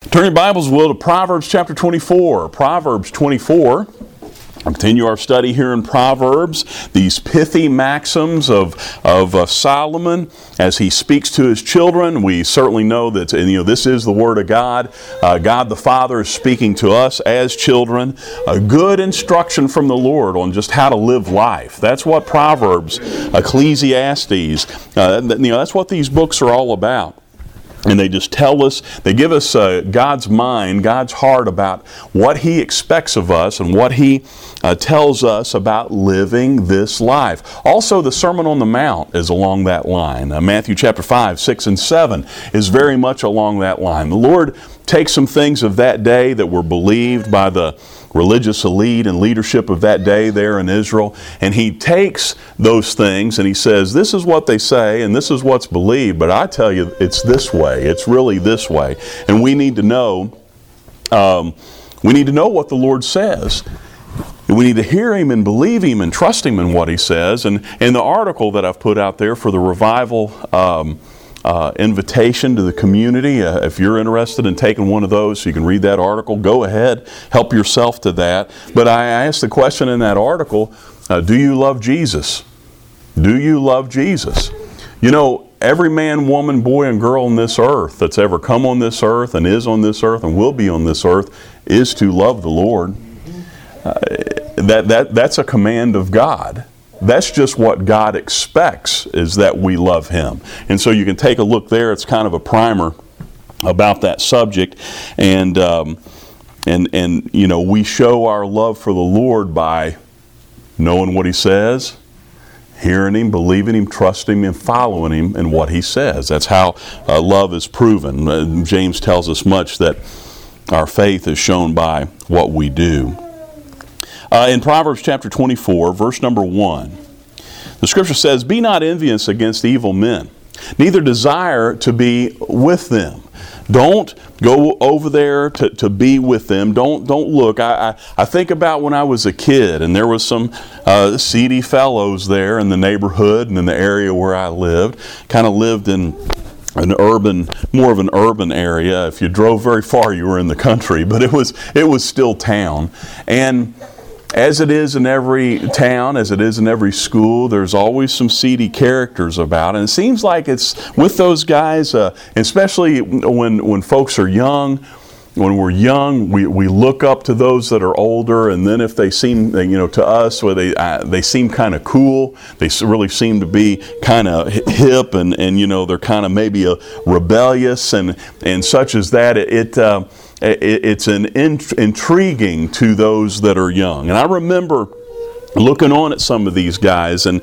Turn your Bibles, will, to Proverbs chapter 24. Proverbs 24. Continue our study here in Proverbs, these pithy maxims of Solomon as he speaks to his children. We certainly know that this is the Word of God. God the Father is speaking to us as children. A good instruction from the Lord on just how to live life. That's what Proverbs, Ecclesiastes, that's what these books are all about. And they just tell us, they give us God's mind, God's heart about what He expects of us and what He tells us about living this life. Also, the Sermon on the Mount is along that line. Matthew chapter 5, 6, and 7 is very much along that line. The Lord takes some things of that day that were believed by the religious elite and leadership of that day there in Israel, and He takes those things and He says, this is what they say and this is what's believed, but I tell you it's this way, it's really this way. And we need to know what the Lord says. We need to hear Him and believe Him and trust Him in what He says. And in the article that I've put out there for the revival invitation to the community, if you're interested in taking one of those, so you can read that article, go ahead, help yourself to that. But I asked the question in that article, do you love Jesus? Do you love Jesus? You know, every man, woman, boy, and girl on this earth that's ever come on this earth and is on this earth and will be on this earth is to love the Lord. That's a command of God. That's just what God expects, is that we love Him. And so you can take a look there. It's kind of a primer about that subject. And we show our love for the Lord by knowing what He says, hearing Him, believing Him, trusting Him, and following Him in what He says. That's how love is proven. James tells us much that our faith is shown by what we do. In Proverbs chapter 24, verse number 1, the Scripture says, "Be not envious against evil men, neither desire to be with them." Don't go over there to be with them. Don't look. I think about when I was a kid, and there was some seedy fellows there in the neighborhood and in the area where I lived. Kind of lived in more of an urban area. If you drove very far, you were in the country, but it was still town. And as it is in every town, as it is in every school, there's always some seedy characters about. And it seems like it's with those guys, especially when folks are young. When we're young, we look up to those that are older, and then if they seem, to us, where they seem kind of cool, they really seem to be kind of hip, and they're kind of maybe rebellious and such as that. It's intriguing to those that are young. And I remember looking on at some of these guys, and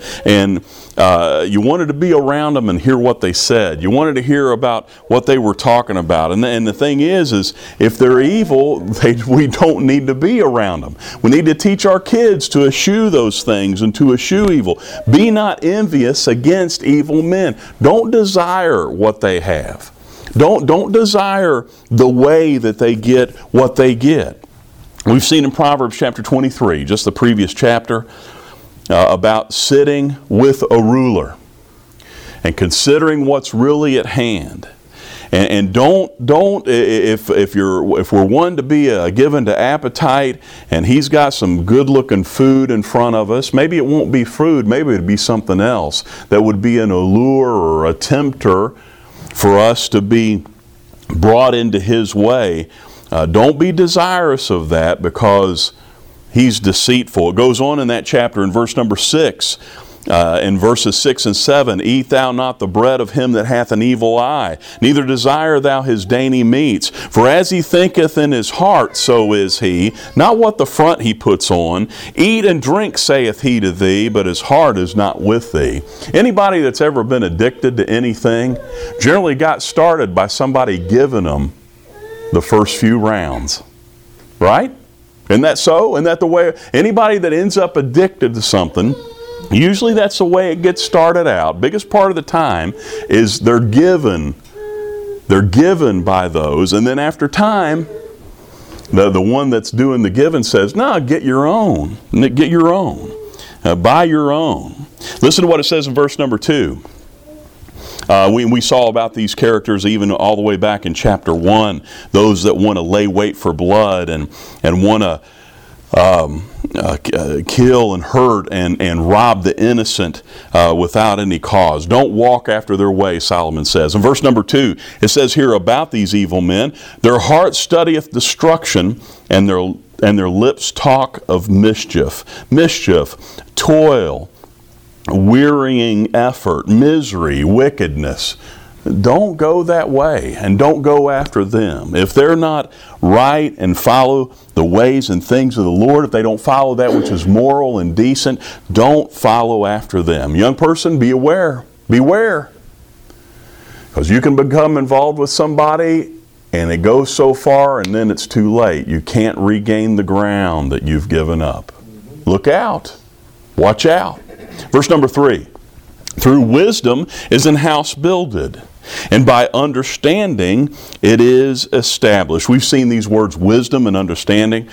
you wanted to be around them and hear what they said. You wanted to hear about what they were talking about. And the thing is if they're evil, we don't need to be around them. We need to teach our kids to eschew those things and to eschew evil. Be not envious against evil men. Don't desire what they have. Don't desire the way that they get what they get. We've seen in Proverbs chapter 23, just the previous chapter, about sitting with a ruler and considering what's really at hand. And don't if we're one to be given to appetite, and he's got some good-looking food in front of us, maybe it won't be food, maybe it'd be something else that would be an allure or a tempter for us to be brought into his way. Don't be desirous of that, because he's deceitful. It goes on in that chapter in verse number 6, in verses 6 and 7, "Eat thou not the bread of him that hath an evil eye, neither desire thou his dainty meats. For as he thinketh in his heart, so is he, not what the front he puts on. Eat and drink, saith he to thee, but his heart is not with thee." Anybody that's ever been addicted to anything generally got started by somebody giving them the first few rounds. Right? Isn't that so? Isn't that the way? Anybody that ends up addicted to something, usually that's the way it gets started out. Biggest part of the time is they're given by those, and then after time, the one that's doing the giving says, "No, get your own. Get your own. Buy your own." Listen to what it says in verse number 2. We saw about these characters even all the way back in chapter 1, those that want to lay wait for blood and want to kill and hurt and rob the innocent without any cause. Don't walk after their way, Solomon says. In verse number 2, it says here about these evil men, their heart studieth destruction, and their lips talk of mischief. Mischief, toil, wearying effort, misery, wickedness. Don't go that way, and don't go after them. If they're not right and follow the ways and things of the Lord, if they don't follow that which is moral and decent, don't follow after them. Young person, be aware. Beware. Because you can become involved with somebody and it goes so far and then it's too late. You can't regain the ground that you've given up. Look out. Watch out. Verse number 3. Through wisdom is an house builded, and by understanding it is established. We've seen these words wisdom and understanding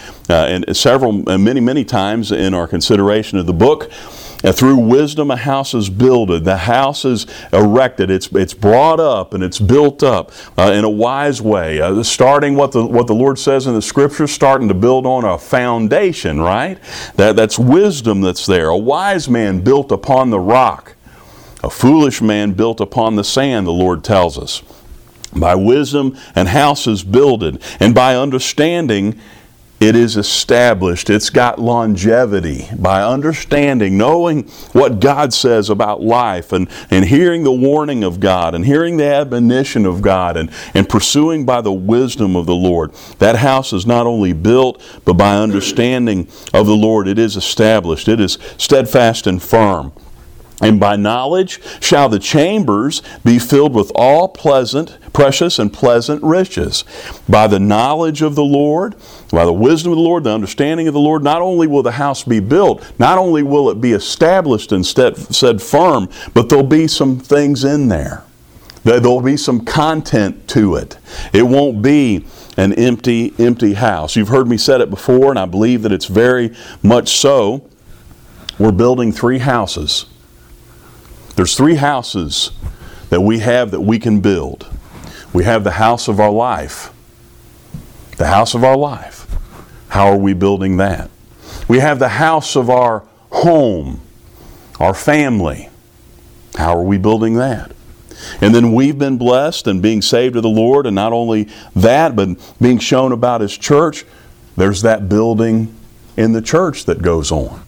many times in our consideration of the book. Through wisdom a house is builded. The house is erected. It's brought up and it's built up in a wise way. Starting what the Lord says in the Scriptures, starting to build on a foundation, right? That's wisdom that's there. A wise man built upon the rock. A foolish man built upon the sand, the Lord tells us. By wisdom an house is builded, and by understanding it is established. It's got longevity. By understanding, knowing what God says about life, and hearing the warning of God, and hearing the admonition of God, and pursuing by the wisdom of the Lord, that house is not only built, but by understanding of the Lord, it is established. It is steadfast and firm. And by knowledge shall the chambers be filled with all precious and pleasant riches. By the knowledge of the Lord, by the wisdom of the Lord, the understanding of the Lord, not only will the house be built, not only will it be established and said firm, but there'll be some things in there. There'll be some content to it. It won't be an empty house. You've heard me say it before, and I believe that it's very much so. We're building 3 houses. There's 3 houses that we have that we can build. We have the house of our life. The house of our life. How are we building that? We have the house of our home, our family. How are we building that? And then we've been blessed and being saved of the Lord, and not only that, but being shown about His church. There's that building in the church that goes on.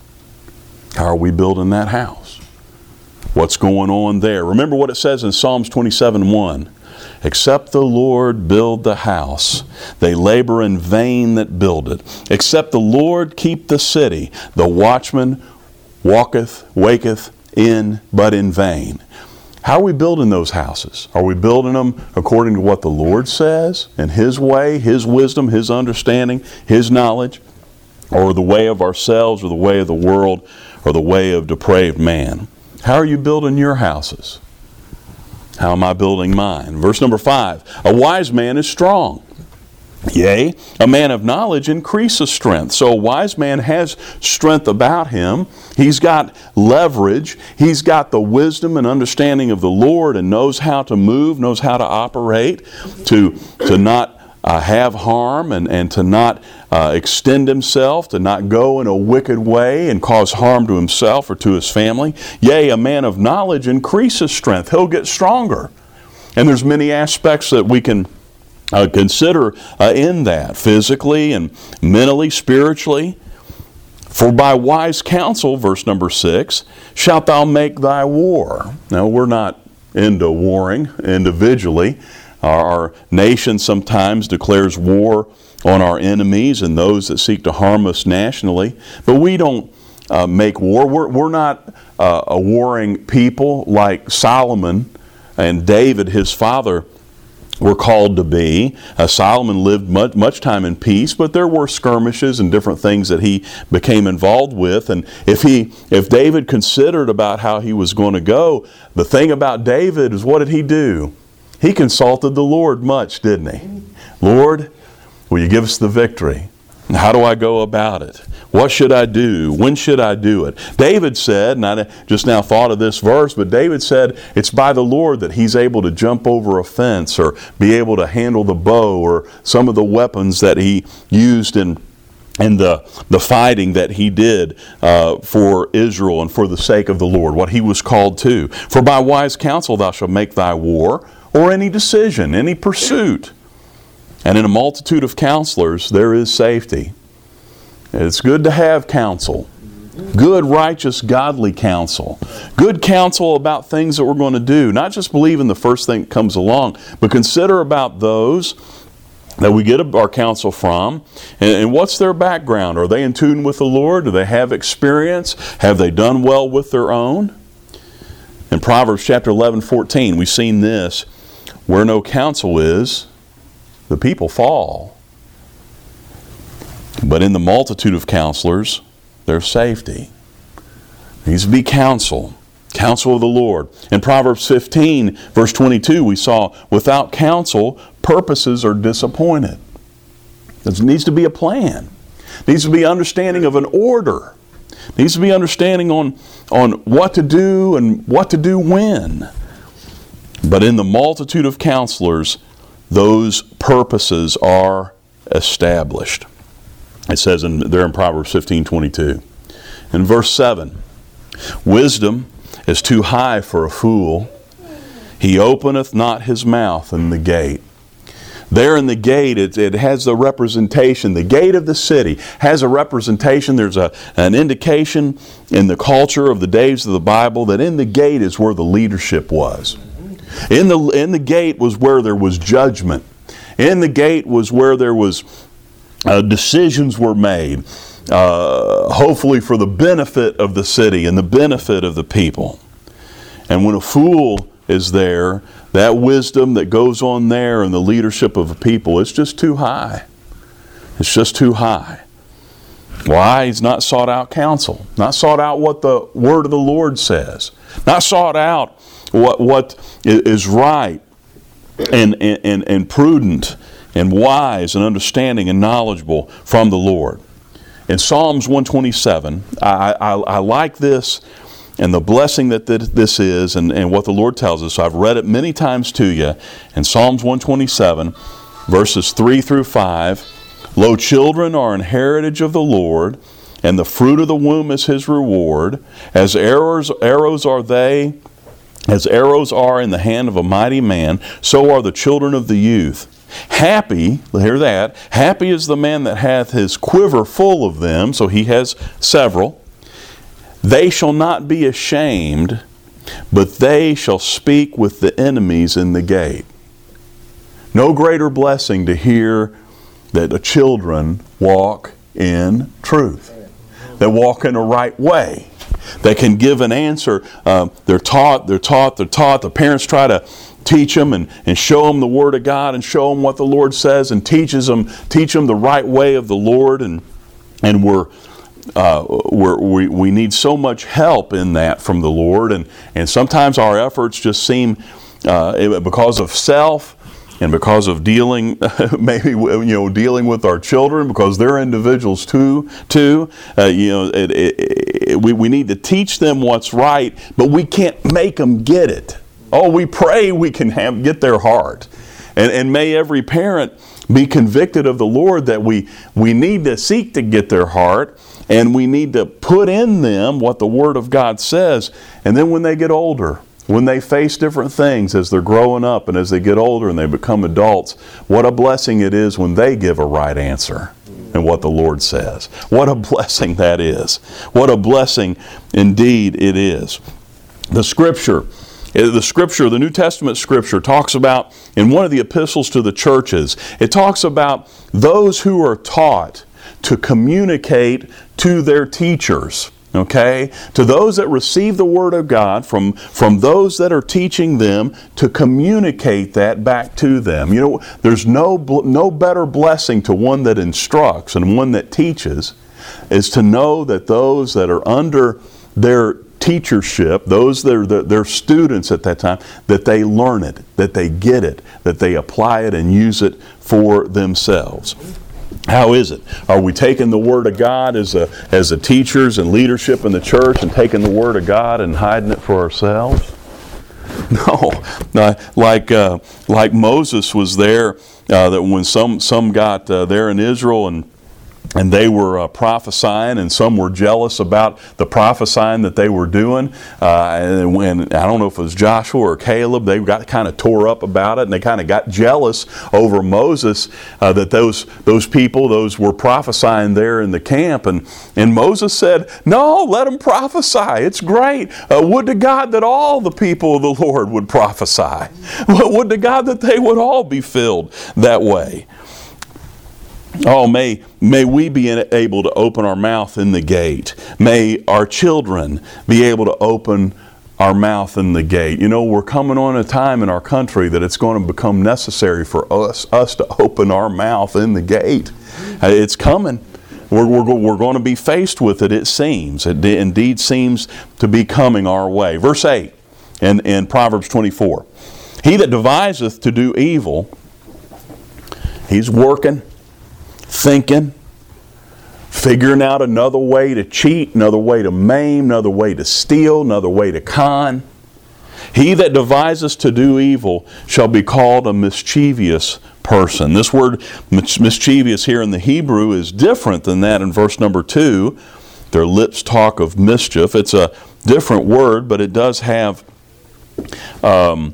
How are we building that house? What's going on there? Remember what it says in Psalms 27:1. Except the Lord build the house, they labor in vain that build it. Except the Lord keep the city, the watchman waketh in but in vain. How are we building those houses? Are we building them according to what the Lord says, in His way, His wisdom, His understanding, His knowledge, or the way of ourselves, or the way of the world, or the way of depraved man? How are you building your houses? How am I building mine? Verse number 5, a wise man is strong. Yea, a man of knowledge increases strength. So a wise man has strength about him. He's got leverage. He's got the wisdom and understanding of the Lord, and knows how to move, knows how to operate, to not have harm, and to not extend himself, to not go in a wicked way and cause harm to himself or to his family. Yea, a man of knowledge increases strength. He'll get stronger. And there's many aspects that we can consider in that, physically and mentally, spiritually. For by wise counsel, verse number 6, shalt thou make thy war. Now, we're not into warring individually. Our nation sometimes declares war on our enemies and those that seek to harm us nationally. But we don't make war. We're not a warring people like Solomon and David, his father, were called to be. Solomon lived much time in peace, but there were skirmishes and different things that he became involved with. And if David considered about how he was going to go, the thing about David is, what did he do? He consulted the Lord much, didn't he? Lord, will you give us the victory? How do I go about it? What should I do? When should I do it? David said, and I just now thought of this verse, but David said it's by the Lord that he's able to jump over a fence or be able to handle the bow or some of the weapons that he used in the fighting that he did for Israel and for the sake of the Lord, what he was called to. For by wise counsel thou shalt make thy war, or any decision, any pursuit. And in a multitude of counselors there is safety. It's good to have counsel. Good, righteous, godly counsel. Good counsel about things that we're going to do. Not just believe in the first thing that comes along, but consider about those that we get our counsel from, and what's their background? Are they in tune with the Lord? Do they have experience? Have they done well with their own? In Proverbs chapter 11:14, we've seen this. Where no counsel is, the people fall. But in the multitude of counselors, there's safety. There needs to be counsel. Counsel of the Lord. In Proverbs 15, verse 22, we saw, without counsel, purposes are disappointed. There needs to be a plan. There needs to be understanding of an order. There needs to be understanding on what to do and what to do when. But in the multitude of counselors, those purposes are established. It says there in Proverbs 15:22. In verse 7, wisdom is too high for a fool. He openeth not his mouth in the gate. There in the gate, it has the representation. The gate of the city has a representation. There's an indication in the culture of the days of the Bible that in the gate is where the leadership was. In the gate was where there was judgment. In the gate was where there was decisions were made, hopefully for the benefit of the city and the benefit of the people. And when a fool is there, that wisdom that goes on there and the leadership of a people, it's just too high. It's just too high. Why? He's not sought out counsel, not sought out what the word of the Lord says, not sought out what is right and prudent and wise and understanding and knowledgeable from the Lord. In Psalms 127, I like this and the blessing that this is and what the Lord tells us. So I've read it many times to you. In Psalms 127, verses 3 through 5, Lo, children are an heritage of the Lord, and the fruit of the womb is his reward. As arrows are they, as arrows are in the hand of a mighty man, so are the children of the youth. Happy, hear that, happy is the man that hath his quiver full of them, so he has several. They shall not be ashamed, but they shall speak with the enemies in the gate. No greater blessing to hear that the children walk in truth, that walk in a right way. They can give an answer. They're taught. The parents try to teach them and show them the Word of God and show them what the Lord says and teach them the right way of the Lord. And we need so much help in that from the Lord. And sometimes our efforts just seem, because of self, and because of dealing with our children, because they're individuals too. We need to teach them what's right, but we can't make them get it. Oh, we pray we can get their heart, and may every parent be convicted of the Lord that we need to seek to get their heart, and we need to put in them what the Word of God says, and then when they get older, when they face different things as they're growing up and as they get older and they become adults, what a blessing it is when they give a right answer and what the Lord says. What a blessing that is. What a blessing indeed it is. The Scripture, the New Testament Scripture talks about, in one of the epistles to the churches, it talks about those who are taught to communicate to their teachers. Okay? To those that receive the Word of God from those that are teaching them, to communicate that back to them. You know, there's no better blessing to one that instructs and one that teaches is to know that those that are under their teachership, those that are their students at that time, that they learn it, that they get it, that they apply it and use it for themselves. How is it? Are we taking the Word of God as the teachers and leadership in the church and taking the Word of God and hiding it for ourselves? No, like Moses was there, that when some got there in Israel and they were prophesying, and some were jealous about the prophesying that they were doing. And when, I don't know if it was Joshua or Caleb, they got kind of tore up about it, and they kind of got jealous over Moses, that those people were prophesying there in the camp. And Moses said, no, let them prophesy. It's great. Would to God that all the people of the Lord would prophesy. Would to God that they would all be filled that way. Oh, may we be able to open our mouth in the gate. May our children be able to open our mouth in the gate. You know, we're coming on a time in our country that it's going to become necessary for us to open our mouth in the gate. It's coming. We're going to be faced with it, it seems. It indeed seems to be coming our way. Verse 8 in Proverbs 24. He that deviseth to do evil, he's working, thinking, figuring out another way to cheat, another way to maim, another way to steal, another way to con. He that devises to do evil shall be called a mischievous person. This word mischievous here in the Hebrew is different than that in verse number 2. Their lips talk of mischief. It's a different word, but it does have a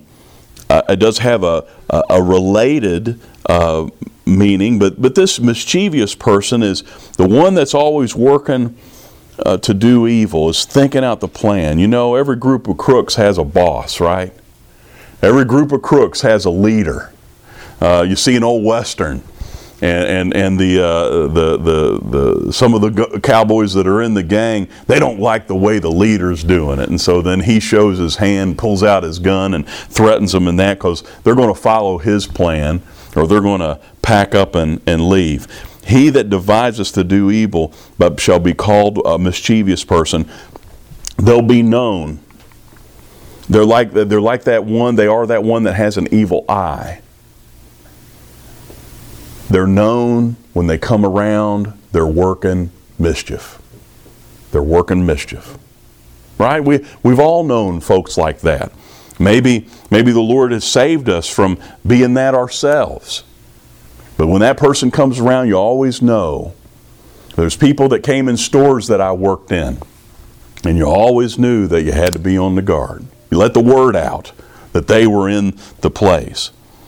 related meaning, but this mischievous person is the one that's always working to do evil, is thinking out the plan. You know, every group of crooks has a boss, right? Every group of crooks has a leader. You see an old Western, and some of the cowboys that are in the gang, they don't like the way the leader's doing it, and so then he shows his hand, pulls out his gun, and threatens them in that, because they're going to follow his plan, or they're going to pack up and leave. He that devises to do evil but shall be called a mischievous person. They'll be known. They're like that one. They are that one that has an evil eye. They're known when they come around. They're working mischief. They're working mischief. Right? We've all known folks like that. Maybe the Lord has saved us from being that ourselves. But when that person comes around, you always know. There's people that came in stores that I worked in, and you always knew that you had to be on the guard. You let the word out that they were in the place.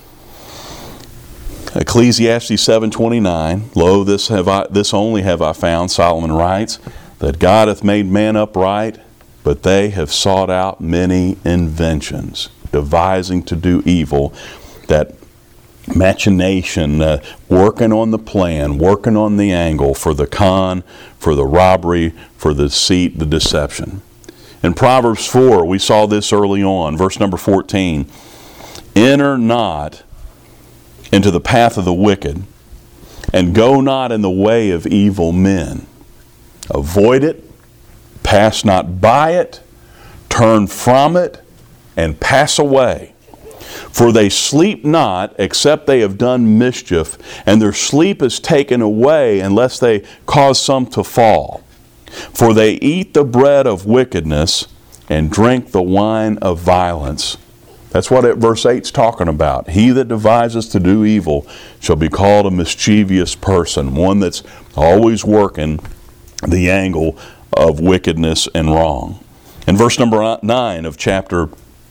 Ecclesiastes 7:29, lo, this only have I found, Solomon writes, that God hath made man upright, but they have sought out many inventions, devising to do evil. That machination, working on the plan, working on the angle for the con, for the robbery, for the deceit, the deception. In Proverbs 4, we saw this early on, verse number 14. Enter not into the path of the wicked, and go not in the way of evil men. Avoid it, pass not by it, turn from it, and pass away. For they sleep not, except they have done mischief, and their sleep is taken away, unless they cause some to fall. For they eat the bread of wickedness, and drink the wine of violence. That's what verse 8 is talking about. He that devises to do evil shall be called a mischievous person, one that's always working the angle of wickedness and wrong. In verse number 9 of chapter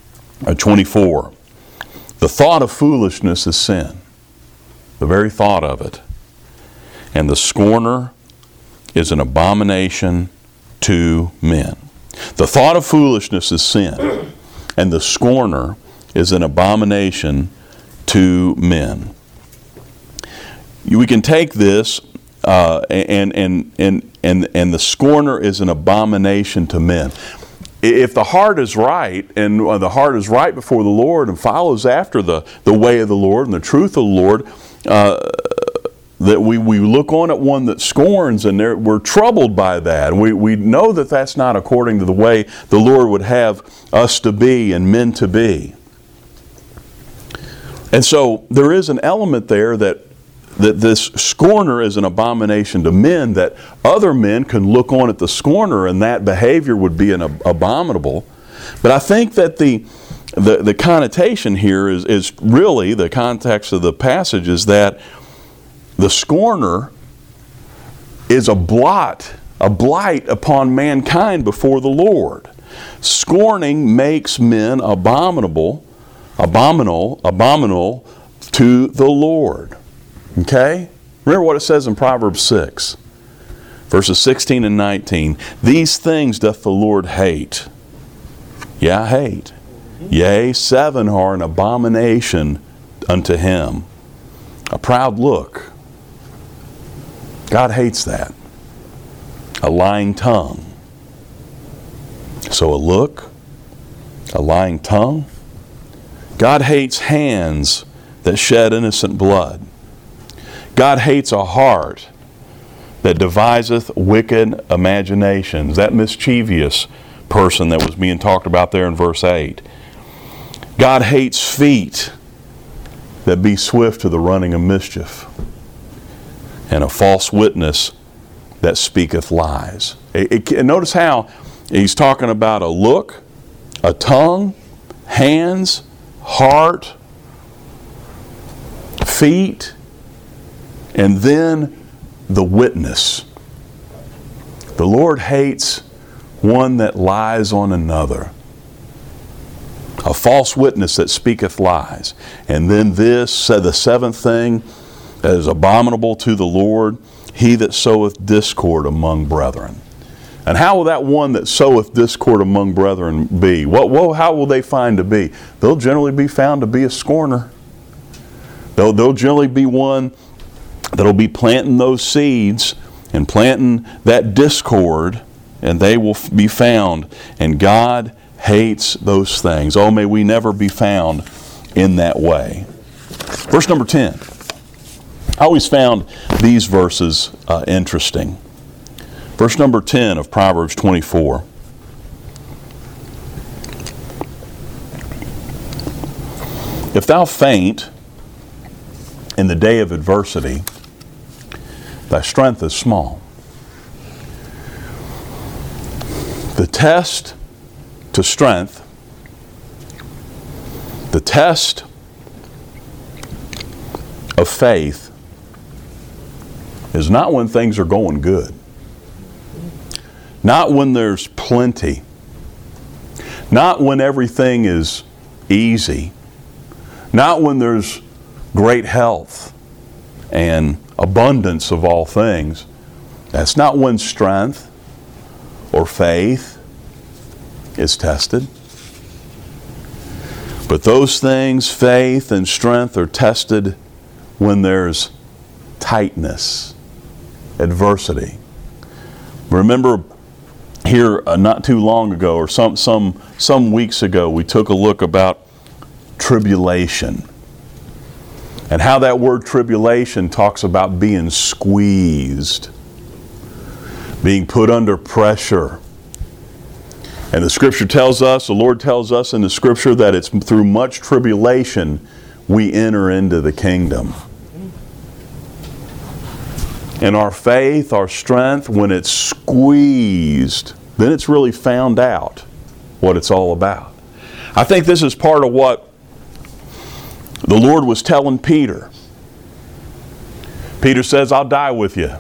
24, the thought of foolishness is sin. The very thought of it. And the scorner is an abomination to men. The thought of foolishness is sin. And the scorner is an abomination to men. We can take this and the scorner is an abomination to men. If the heart is right, and the heart is right before the Lord and follows after the way of the Lord and the truth of the Lord, that we look on at one that scorns, and we're troubled by that. We know that that's not according to the way the Lord would have us to be and men to be. And so there is an element there that that this scorner is an abomination to men, that other men can look on at the scorner and that behavior would be an abominable. But I think that the connotation here is really, the context of the passage is that the scorner is a blight upon mankind before the Lord. Scorning makes men abominable to the Lord. Okay? Remember what it says in Proverbs 6, verses 16 and 19. These things doth the Lord hate. Yeah, hate. Yea, 7 are an abomination unto him. A proud look. God hates that. A lying tongue. So a look, a lying tongue. God hates hands that shed innocent blood. God hates a heart that deviseth wicked imaginations. That mischievous person that was being talked about there in verse 8. God hates feet that be swift to the running of mischief, and a false witness that speaketh lies. Notice how he's talking about a look, a tongue, hands, heart, feet, and then the witness. The Lord hates one that lies on another. A false witness that speaketh lies. And then this, the seventh thing that is abominable to the Lord, he that soweth discord among brethren. And how will that one that soweth discord among brethren be? How will they find to be? They'll generally be found to be a scorner. They'll generally be one that'll be planting those seeds and planting that discord, and they will be found. And God hates those things. Oh, may we never be found in that way. Verse number 10. I always found these verses interesting. Verse number 10 of Proverbs 24. If thou faint in the day of adversity, thy strength is small. The test to strength, the test of faith, is not when things are going good. Not when there's plenty. Not when everything is easy. Not when there's great health and abundance of all things. That's not when strength or faith is tested. But those things, faith and strength, are tested when there's tightness, adversity. Remember here not too long ago, or some weeks ago, we took a look about tribulation. And how that word tribulation talks about being squeezed, being put under pressure. And the Scripture tells us, the Lord tells us in the Scripture, that it's through much tribulation we enter into the kingdom. And our faith, our strength, when it's squeezed, then it's really found out what it's all about. I think this is part of what the Lord was telling Peter. Peter says, I'll die with you.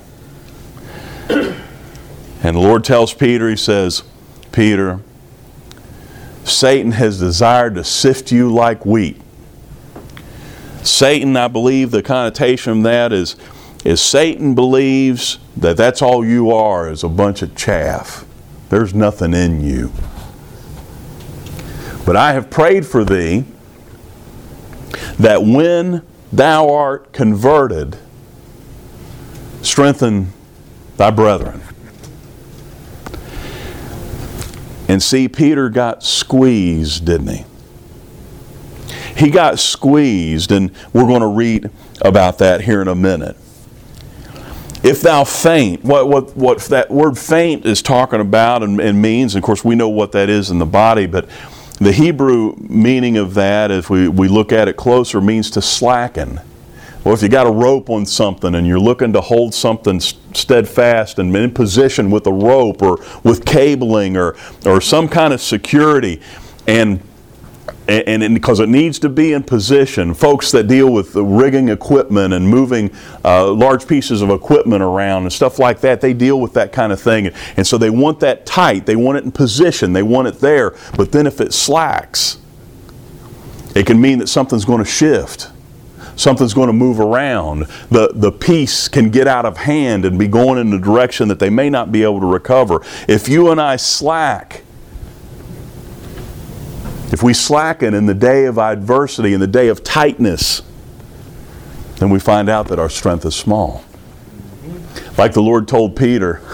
And the Lord tells Peter, he says, Peter, Satan has desired to sift you like wheat. Satan, I believe the connotation of that is Satan believes that that's all you are, is a bunch of chaff. There's nothing in you. But I have prayed for thee, that when thou art converted, strengthen thy brethren. And see, Peter got squeezed, didn't he? He got squeezed, and we're going to read about that here in a minute. If thou faint, what that word faint is talking about and means, of course we know what that is in the body, but the Hebrew meaning of that, if we look at it closer, means to slacken. Well, if you got a rope on something and you're looking to hold something steadfast and in position with a rope or with cabling or some kind of security, and because it needs to be in position, folks that deal with the rigging equipment and moving large pieces of equipment around and stuff like that, they deal with that kind of thing. And so they want that tight, they want it in position, they want it there. But then if it slacks, it can mean that something's going to shift. Something's going to move around. The piece can get out of hand and be going in a direction that they may not be able to recover. If you and I slack, if we slacken in the day of adversity, in the day of tightness, then we find out that our strength is small. Like the Lord told Peter,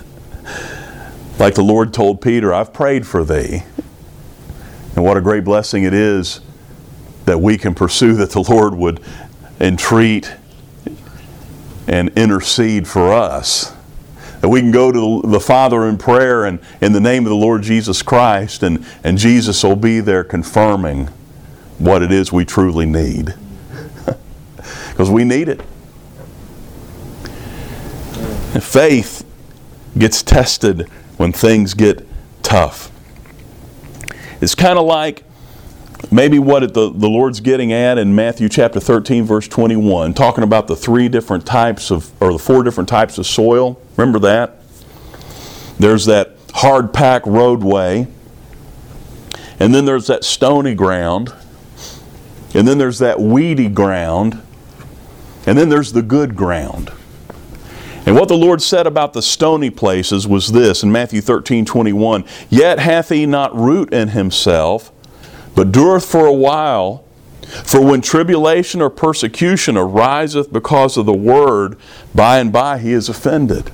I've prayed for thee. And what a great blessing it is that we can pursue, that the Lord would entreat and intercede for us. That we can go to the Father in prayer and in the name of the Lord Jesus Christ, and Jesus will be there confirming what it is we truly need. Because we need it. And faith gets tested when things get tough. It's kind of like maybe what the Lord's getting at in Matthew chapter 13, verse 21, talking about the 4 different types of soil. Remember that? There's that hard-packed roadway, and then there's that stony ground, and then there's that weedy ground, and then there's the good ground. And what the Lord said about the stony places was this in Matthew 13:21, "Yet hath he not root in himself, but dureth for a while. For when tribulation or persecution ariseth because of the word, by and by he is offended."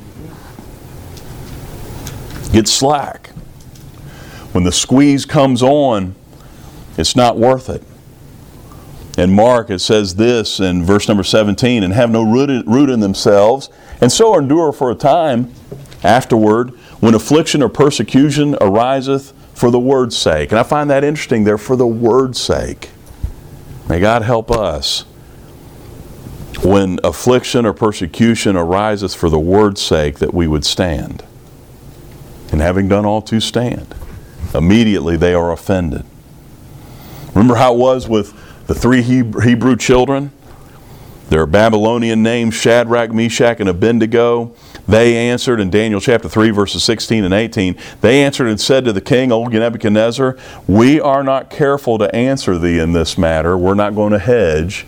Get slack. When the squeeze comes on, it's not worth it. In Mark it says this in verse number 17, "And have no root in themselves, and so endure for a time afterward, when affliction or persecution ariseth for the word's sake." And I find that interesting there, for the word's sake. May God help us. When affliction or persecution ariseth for the word's sake, that we would stand. And having done all to stand, immediately they are offended. Remember how it was with the 3 Hebrew children? Their Babylonian names, Shadrach, Meshach, and Abednego. They answered in Daniel chapter 3, verses 16 and 18, they answered and said to the king, O Nebuchadnezzar, "We are not careful to answer thee in this matter. We're not going to hedge.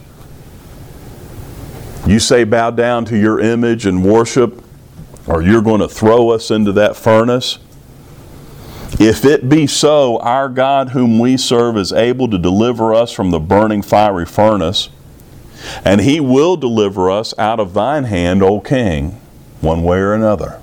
You say bow down to your image and worship, or you're going to throw us into that furnace. If it be so, our God whom we serve is able to deliver us from the burning fiery furnace, and he will deliver us out of thine hand, O king, one way or another.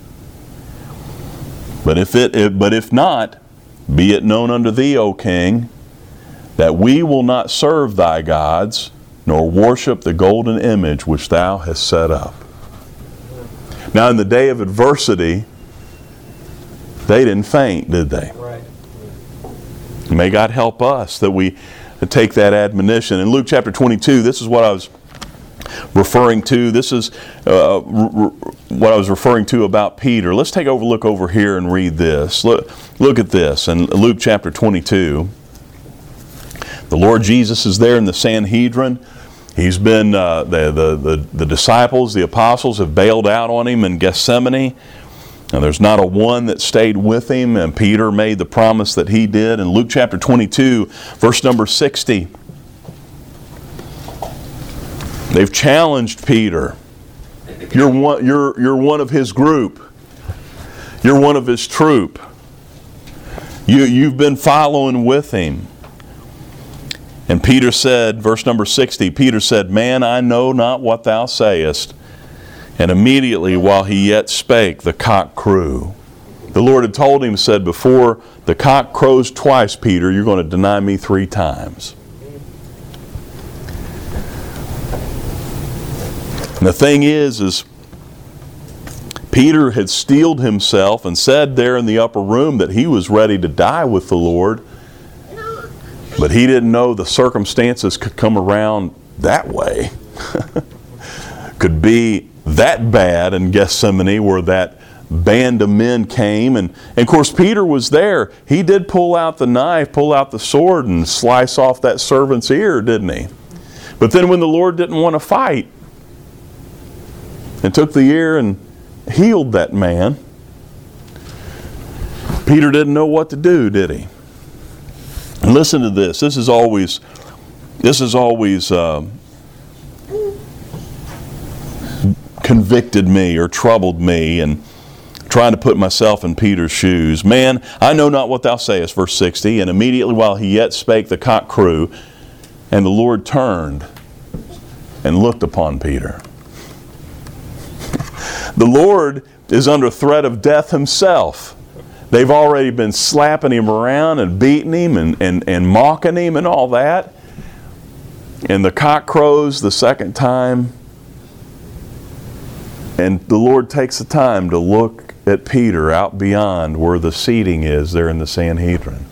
But if not, be it known unto thee, O king, that we will not serve thy gods, nor worship the golden image which thou hast set up." Now in the day of adversity, they didn't faint, did they? Right. May God help us that we take that admonition. In Luke chapter 22, this is what I was referring to. This is what I was referring to about Peter. Let's take a look over here and read this. Look at this in Luke chapter 22. The Lord Jesus is there in the Sanhedrin. He's been, the disciples, the apostles have bailed out on him in Gethsemane. And there's not a one that stayed with him, and Peter made the promise that he did. In Luke chapter 22, verse number 60, they've challenged Peter. You're one of his group. You're one of his troop. You've been following with him. And Peter said, verse number 60, Peter said, "Man, I know not what thou sayest." And immediately while he yet spake, the cock crew. The Lord had told him, said, "Before the cock crows twice, Peter, you're going to deny me 3 times. And the thing is Peter had steeled himself and said there in the upper room that he was ready to die with the Lord. But he didn't know the circumstances could come around that way. could be that bad in Gethsemane where that band of men came. And of course, Peter was there. He did pull out the knife, pull out the sword, and slice off that servant's ear, didn't he? But then when the Lord didn't want to fight and took the ear and healed that man, Peter didn't know what to do, did he? And listen to this. This is always convicted me or troubled me, and trying to put myself in Peter's shoes. Man, I know not what thou sayest, verse 60. And immediately while he yet spake, the cock crew, and the Lord turned and looked upon Peter. The Lord is under threat of death himself. They've already been slapping him around and beating him and mocking him and all that. And the cock crows the second time. And the Lord takes the time to look at Peter out beyond where the seating is there in the Sanhedrin.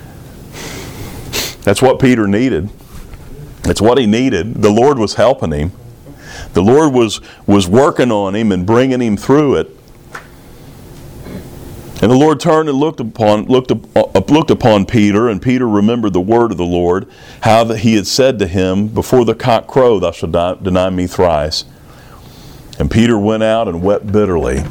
That's what Peter needed. It's what he needed. The Lord was helping him. The Lord was working on him and bringing him through it. And the Lord turned and looked upon Peter, and Peter remembered the word of the Lord, how that he had said to him, before the cock crow, thou shalt deny me thrice. And Peter went out and wept bitterly.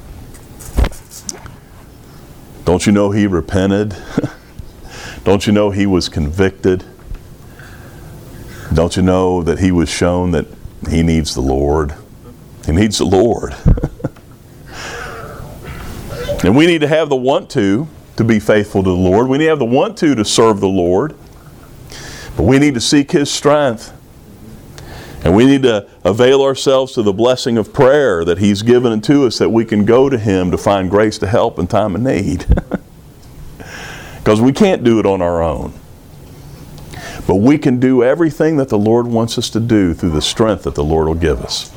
Don't you know he repented? Don't you know he was convicted? Don't you know that he was shown that he needs the Lord? He needs the Lord. And we need to have the want to be faithful to the Lord. We need to have the want to serve the Lord. But we need to seek His strength. And we need to avail ourselves to the blessing of prayer that He's given unto us, that we can go to Him to find grace to help in time of need. Because we can't do it on our own. But we can do everything that the Lord wants us to do through the strength that the Lord will give us.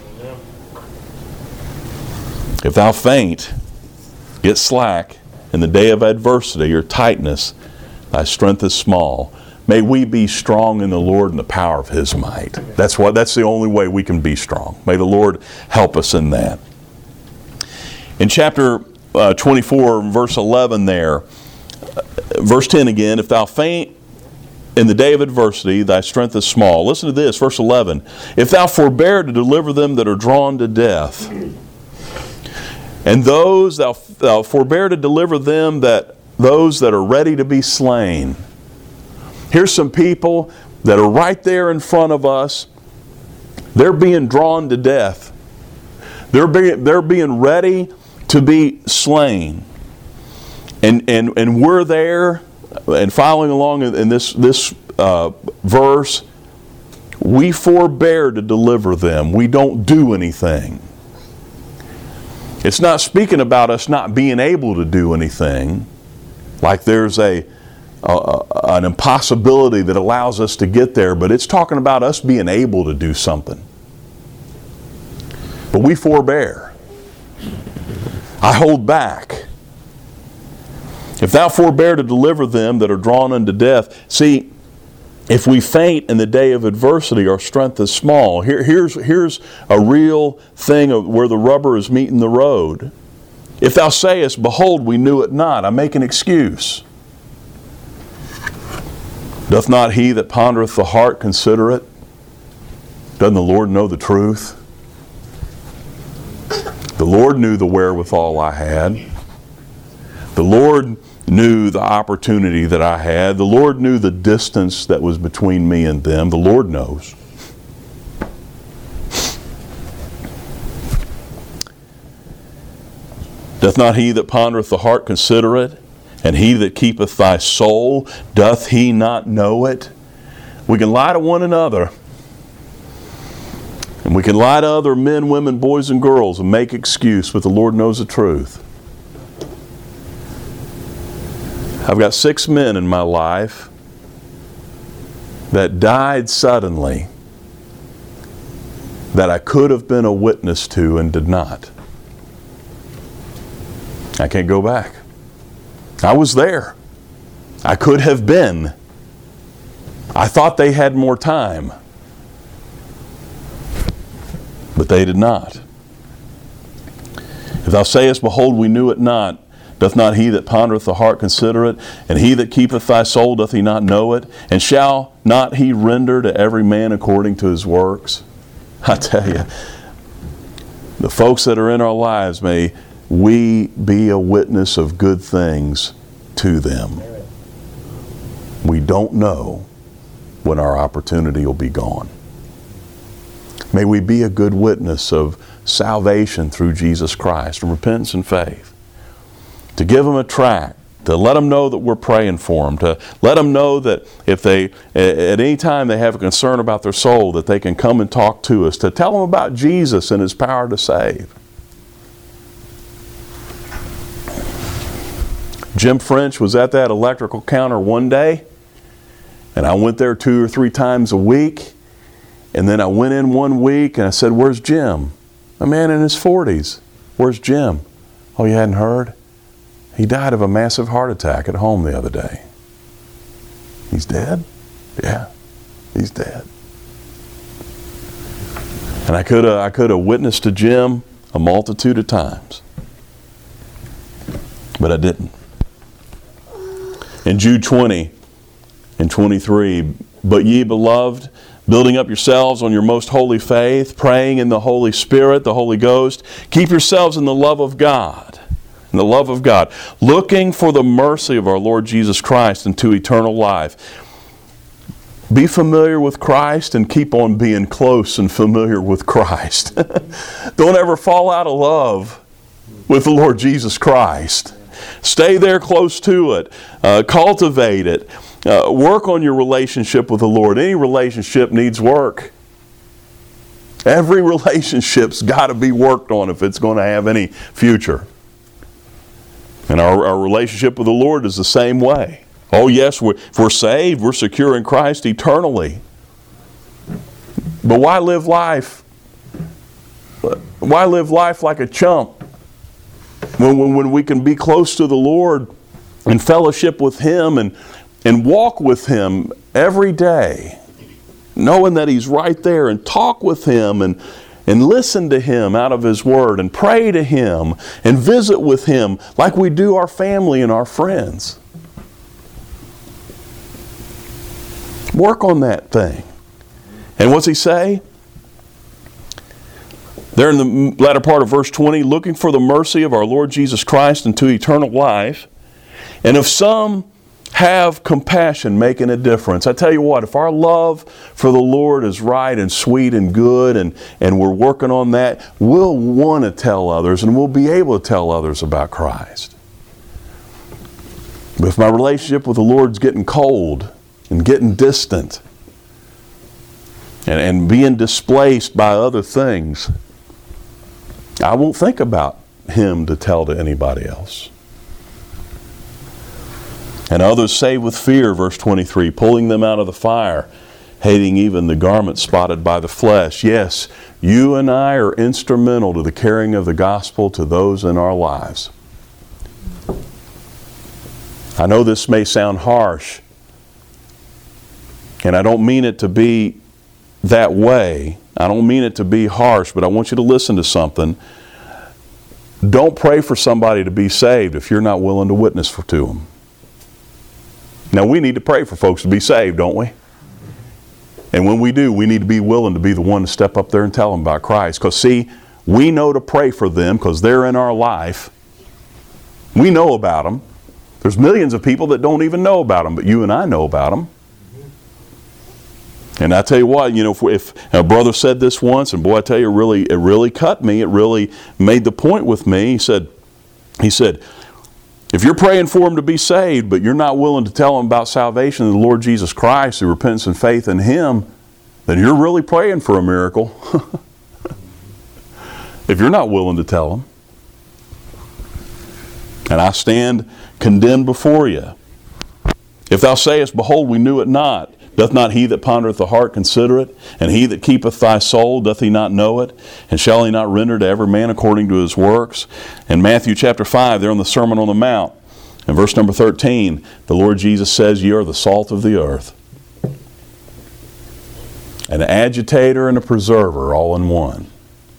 If thou faint, get slack in the day of adversity or tightness, thy strength is small. May we be strong in the Lord and the power of His might. That's the only way we can be strong. May the Lord help us in that. In chapter 24, verse 11 there, verse 10 again, if thou faint in the day of adversity, thy strength is small. Listen to this, verse 11. If thou forbear to deliver them that are drawn to death, and those thou forbear to deliver them those that are ready to be slain. Here's some people that are right there in front of us. They're being drawn to death. They're being ready to be slain. And we're there and following along in this verse. We forbear to deliver them. We don't do anything. It's not speaking about us not being able to do anything, like there's an impossibility that allows us to get there, but it's talking about us being able to do something. But we forbear. I hold back. If thou forbear to deliver them that are drawn unto death. See, if we faint in the day of adversity, our strength is small. Here's a real thing of where the rubber is meeting the road. If thou sayest, behold, we knew it not, I make an excuse. Doth not he that pondereth the heart consider it? Doesn't the Lord know the truth? The Lord knew the wherewithal I had. The Lord knew the opportunity that I had. The Lord knew the distance that was between me and them. The Lord knows. Doth not he that pondereth the heart consider it? And he that keepeth thy soul, doth he not know it? We can lie to one another. And we can lie to other men, women, boys, and girls and make excuse, but the Lord knows the truth. I've got 6 men in my life that died suddenly that I could have been a witness to and did not. I can't go back. I was there. I could have been. I thought they had more time. But they did not. If thou sayest, Behold, we knew it not, doth not he that pondereth the heart consider it? And he that keepeth thy soul, doth he not know it? And shall not he render to every man according to his works? I tell you, the folks that are in our lives, may we be a witness of good things to them. We don't know when our opportunity will be gone. May we be a good witness of salvation through Jesus Christ, and repentance and faith. To give them a tract, to let them know that we're praying for them, to let them know that if they, at any time they have a concern about their soul, that they can come and talk to us, to tell them about Jesus and His power to save. Jim French was at that electrical counter one day, and I went there 2 or 3 times a week, and then I went in one week and I said, "Where's Jim?" A man in his 40s. "Where's Jim?" "Oh, you hadn't heard? He died of a massive heart attack at home the other day." "He's dead?" "Yeah, he's dead." And I could have witnessed to Jim a multitude of times, but I didn't. In Jude 20 and 23, "But ye, beloved, building up yourselves on your most holy faith, praying in the Holy Spirit, the Holy Ghost, keep yourselves in the love of God." In the love of God, looking for the mercy of our Lord Jesus Christ into eternal life. Be familiar with Christ and keep on being close and familiar with Christ. Don't ever fall out of love with the Lord Jesus Christ. Stay there close to it. Cultivate it. Work on your relationship with the Lord. Any relationship needs work. Every relationship's got to be worked on if it's going to have any future. And our relationship with the Lord is the same way. Oh yes, if we're saved, we're secure in Christ eternally. But why live life? Why live life like a chump when we can be close to the Lord and fellowship with Him and walk with Him every day, knowing that He's right there, and talk with Him and listen to Him out of His Word and pray to Him and visit with Him like we do our family and our friends. Work on that thing. And what's he say? There in the latter part of verse 20, looking for the mercy of our Lord Jesus Christ unto eternal life. And if some have compassion, making a difference. I tell you what, if our love for the Lord is right and sweet and good and we're working on that, we'll want to tell others and we'll be able to tell others about Christ. But if my relationship with the Lord's getting cold and getting distant and being displaced by other things, I won't think about Him to tell to anybody else. And others say with fear, verse 23, pulling them out of the fire, hating even the garment spotted by the flesh. Yes, you and I are instrumental to the carrying of the gospel to those in our lives. I know this may sound harsh, and I don't mean it to be that way. I don't mean it to be harsh, but I want you to listen to something. Don't pray for somebody to be saved if you're not willing to witness to them. Now, we need to pray for folks to be saved, don't we? And when we do, we need to be willing to be the one to step up there and tell them about Christ. Because see, we know to pray for them because they're in our life. We know about them. There's millions of people that don't even know about them, but you and I know about them. And I tell you what, if a brother said this once, and boy, I tell you, it really cut me. It really made the point with me. He said, if you're praying for them to be saved, but you're not willing to tell them about salvation in the Lord Jesus Christ, through repentance and faith in Him, then you're really praying for a miracle. If you're not willing to tell them. And I stand condemned before you. If thou sayest, Behold, we knew it not, doth not he that pondereth the heart consider it? And he that keepeth thy soul, doth he not know it? And shall he not render to every man according to his works? In Matthew chapter 5, there on the Sermon on the Mount, in verse number 13, the Lord Jesus says, Ye are the salt of the earth. An agitator and a preserver all in one.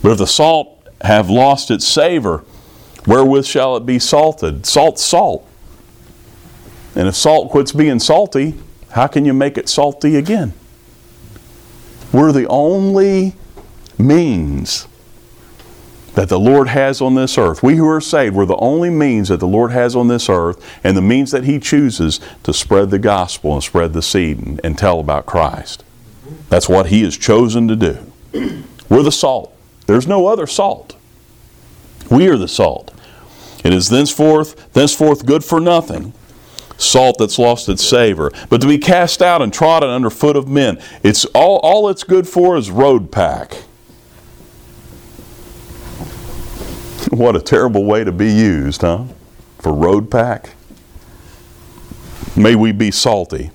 But if the salt have lost its savor, wherewith shall it be salted? Salt's salt. And if salt quits being salty, how can you make it salty again? We're the only means that the Lord has on this earth. We who are saved, we're the only means that the Lord has on this earth, and the means that He chooses to spread the gospel and spread the seed and tell about Christ. That's what He has chosen to do. We're the salt. There's no other salt. We are the salt. It is thenceforth good for nothing, salt that's lost its savor, but to be cast out and trodden under foot of men. It's all it's good for is road pack. What a terrible way to be used, huh? For road pack. May we be salty.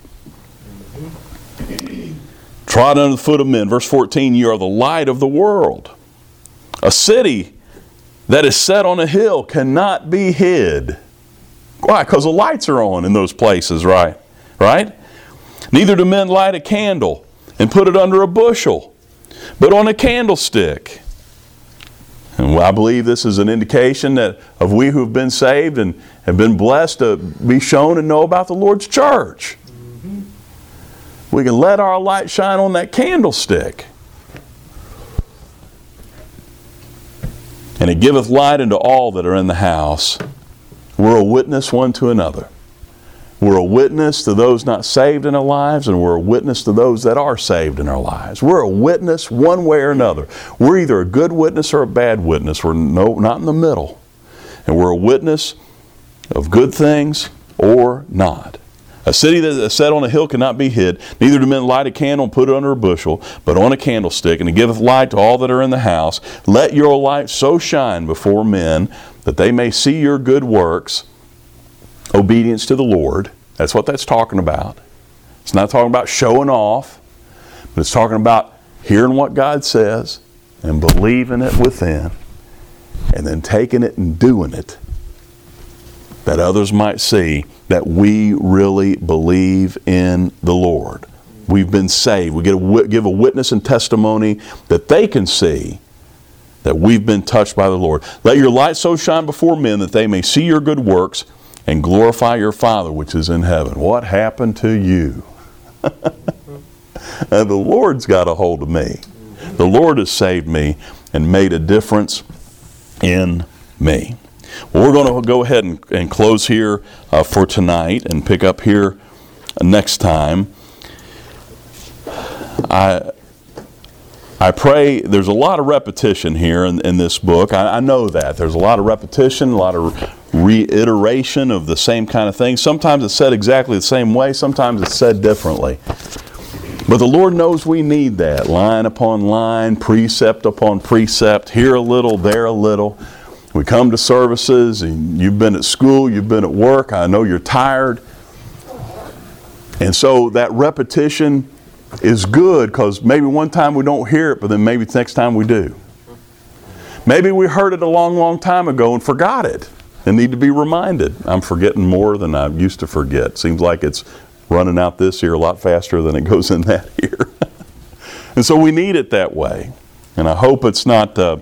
Trodden under the foot of men. Verse 14, you are the light of the world. A city that is set on a hill cannot be hid. Why? Because the lights are on in those places, right? Right? Neither do men light a candle and put it under a bushel, but on a candlestick. And I believe this is an indication that of we who have been saved and have been blessed to be shown and know about the Lord's church. We can let our light shine on that candlestick. And it giveth light unto all that are in the house. We're a witness one to another. We're a witness to those not saved in our lives, and we're a witness to those that are saved in our lives. We're a witness one way or another. We're either a good witness or a bad witness. We're not in the middle. And we're a witness of good things or not. A city that is set on a hill cannot be hid. Neither do men light a candle and put it under a bushel, but on a candlestick, and it giveth light to all that are in the house. Let your light so shine before men that they may see your good works, obedience to the Lord. That's what that's talking about. It's not talking about showing off, but it's talking about hearing what God says and believing it within, and then taking it and doing it, that others might see that we really believe in the Lord. We've been saved. We give a witness and testimony that they can see that we've been touched by the Lord. Let your light so shine before men that they may see your good works and glorify your Father which is in heaven. What happened to you? The Lord's got a hold of me. The Lord has saved me and made a difference in me. Well, we're going to go ahead and close here for tonight and pick up here next time. I pray there's a lot of repetition here in this book. I know that. There's a lot of repetition, a lot of reiteration of the same kind of thing. Sometimes it's said exactly the same way. Sometimes it's said differently. But the Lord knows we need that. Line upon line, precept upon precept, here a little, there a little. We come to services, and you've been at school, you've been at work. I know you're tired. And so that repetition is good, because maybe one time we don't hear it, but then maybe the next time we do. Maybe we heard it a long, long time ago and forgot it and need to be reminded. I'm forgetting more than I used to forget. Seems like it's running out this year a lot faster than it goes in that year. And so we need it that way. And I hope it's not a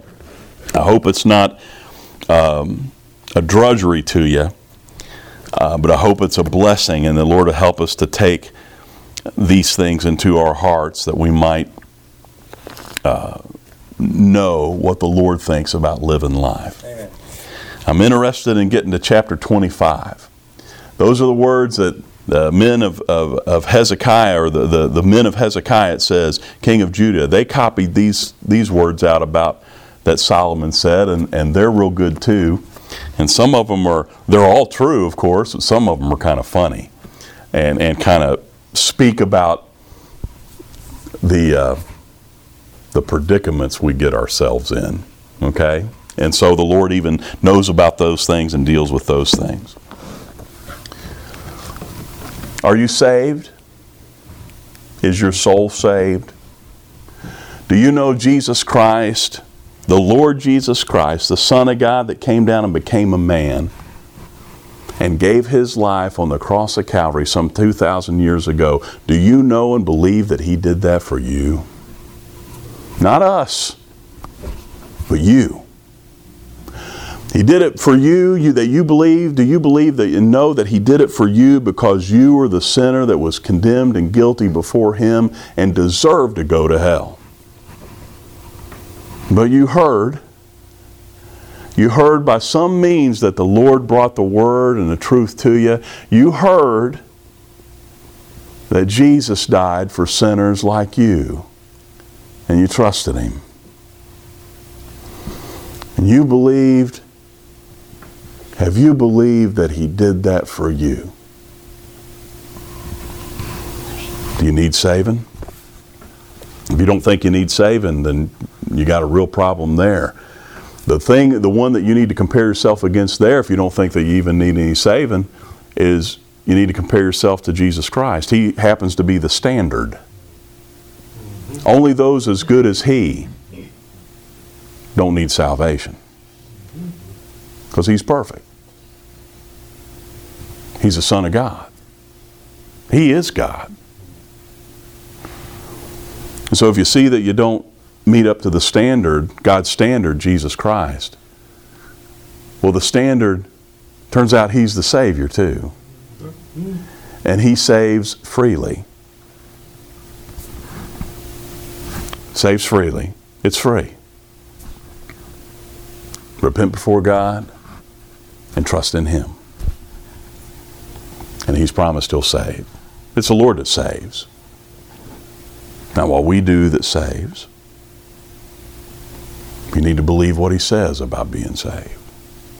drudgery to you, but I hope it's a blessing, and the Lord will help us to take these things into our hearts that we might know what the Lord thinks about living life. Amen. I'm interested in getting to chapter 25. Those are the words that the men of Hezekiah, or the men of Hezekiah, it says, king of Judah, they copied these words out about that Solomon said, and they're real good too. And some of them they're all true, of course, but some of them are kind of funny and kind of speak about the predicaments we get ourselves in, okay? And so the Lord even knows about those things and deals with those things. Are you saved? Is your soul saved? Do you know Jesus Christ, the Lord Jesus Christ, the Son of God that came down and became a man and gave His life on the cross of Calvary some 2,000 years ago? Do you know and believe that He did that for you? Not us. but you. He did it for you, that you believe. Do you believe that you know that He did it for you because you were the sinner that was condemned and guilty before Him and deserved to go to hell? But you heard by some means that the Lord brought the Word and the truth to you. You heard that Jesus died for sinners like you, and you trusted Him. And you believed. Have you believed that He did that for you? Do you need saving? If you don't think you need saving, then you got a real problem there. The one that you need to compare yourself against there, if you don't think that you even need any saving, is you need to compare yourself to Jesus Christ. He happens to be the standard. Only those as good as He don't need salvation. Because He's perfect. He's the Son of God. He is God. And so if you see that you don't meet up to the standard, God's standard, Jesus Christ, well, the standard, turns out He's the Savior too. And He saves freely. Saves freely. It's free. Repent before God and trust in Him. And He's promised He'll save. It's the Lord that saves. Not what we do that saves. You need to believe what He says about being saved.